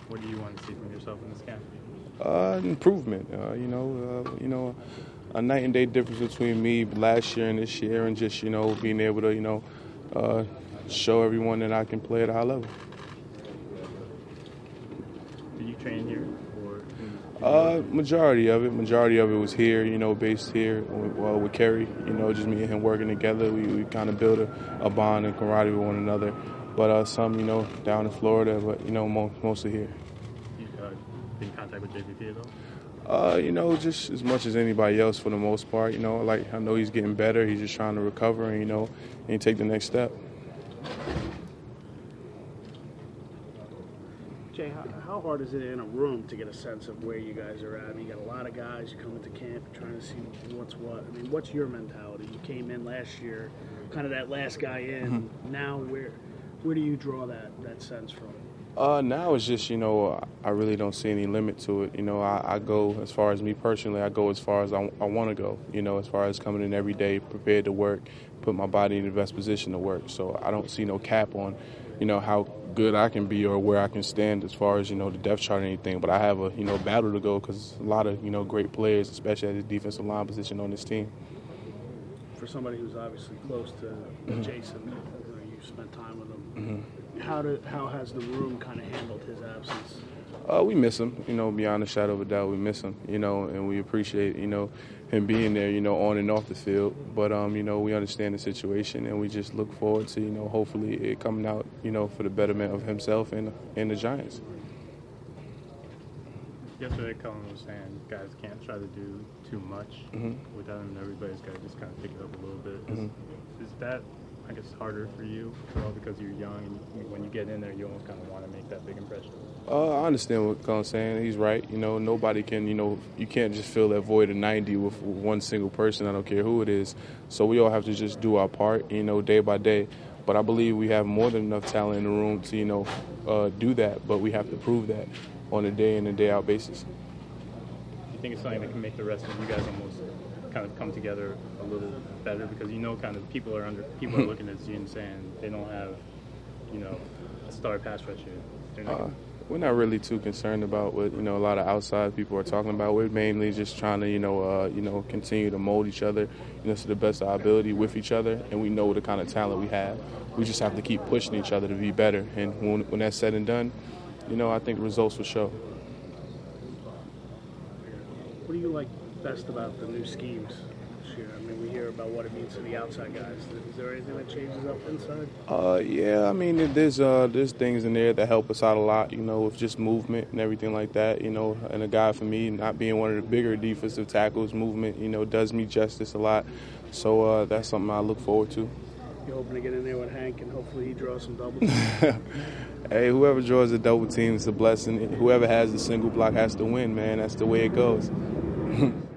What do you want to see from yourself in this camp? Improvement. A night and day difference between me last year and this year, and just being able to show everyone that I can play at a high level. Did you train here, Majority of it was here, based here with Kerry. Just me and him working together. We kind of build a bond and camaraderie with one another. But some, down in Florida, but mostly here. You been in contact with JPP at all? Just as much as anybody else for the most part. I know he's getting better. He's just trying to recover and take the next step. Jay, how hard is it in a room to get a sense of where you guys are at? I mean, you got a lot of guys, you come into camp, you're trying to see what's what. I mean, what's your mentality? You came in last year, kind of that last guy in. Mm-hmm. Now, where do you draw that sense from? Now it's just, I really don't see any limit to it. I go, as far as me personally, I go as far as I want to go, as far as coming in every day, prepared to work, put my body in the best position to work. So I don't see no cap on, how good I can be or where I can stand as far as, the depth chart or anything. But I have a, battle to go because a lot of, great players, especially at the defensive line position on this team. For somebody who's obviously close to Jason, you've spent time with him. Mm-hmm. How has the room kind of handled his absence? We miss him, beyond a shadow of a doubt. We miss him, and we appreciate, him being there, on and off the field. But, we understand the situation, and we just look forward to, hopefully it coming out, for the betterment of himself and the Giants. Yesterday, Cullen was saying guys can't try to do too much with him. Everybody's got to just kind of pick it up a little bit. Is that, I guess, harder for you because you're young and when you get in there, you almost kind of want to make that big impression? I understand what Cullen's saying. He's right. Nobody can, you can't just fill that void of 90 with one single person. I don't care who it is. So we all have to just do our part, day by day. But I believe we have more than enough talent in the room to, do that. But we have to prove that on a day in and day out basis. Do you think it's something that can make the rest of you guys almost kind of come together a little better? Because kind of people are looking at you and saying they don't have, a star pass rusher. We're not really too concerned about what a lot of outside people are talking about. We're mainly just trying to continue to mold each other to the best of our ability with each other, and we know the kind of talent we have. We just have to keep pushing each other to be better, and when that's said and done, I think results will show. What do you like best about the new schemes this year? I mean, we hear about what it means to the outside guys. Is there anything that changes up inside? Yeah, I mean, there's things in there that help us out a lot, with just movement and everything like that, and a guy for me not being one of the bigger defensive tackles, movement, does me justice a lot. So that's something I look forward to. You're hoping to get in there with Hank and hopefully he draws some doubles? Hey, whoever draws a double team is a blessing. Whoever has the single block has to win, man. That's the way it goes.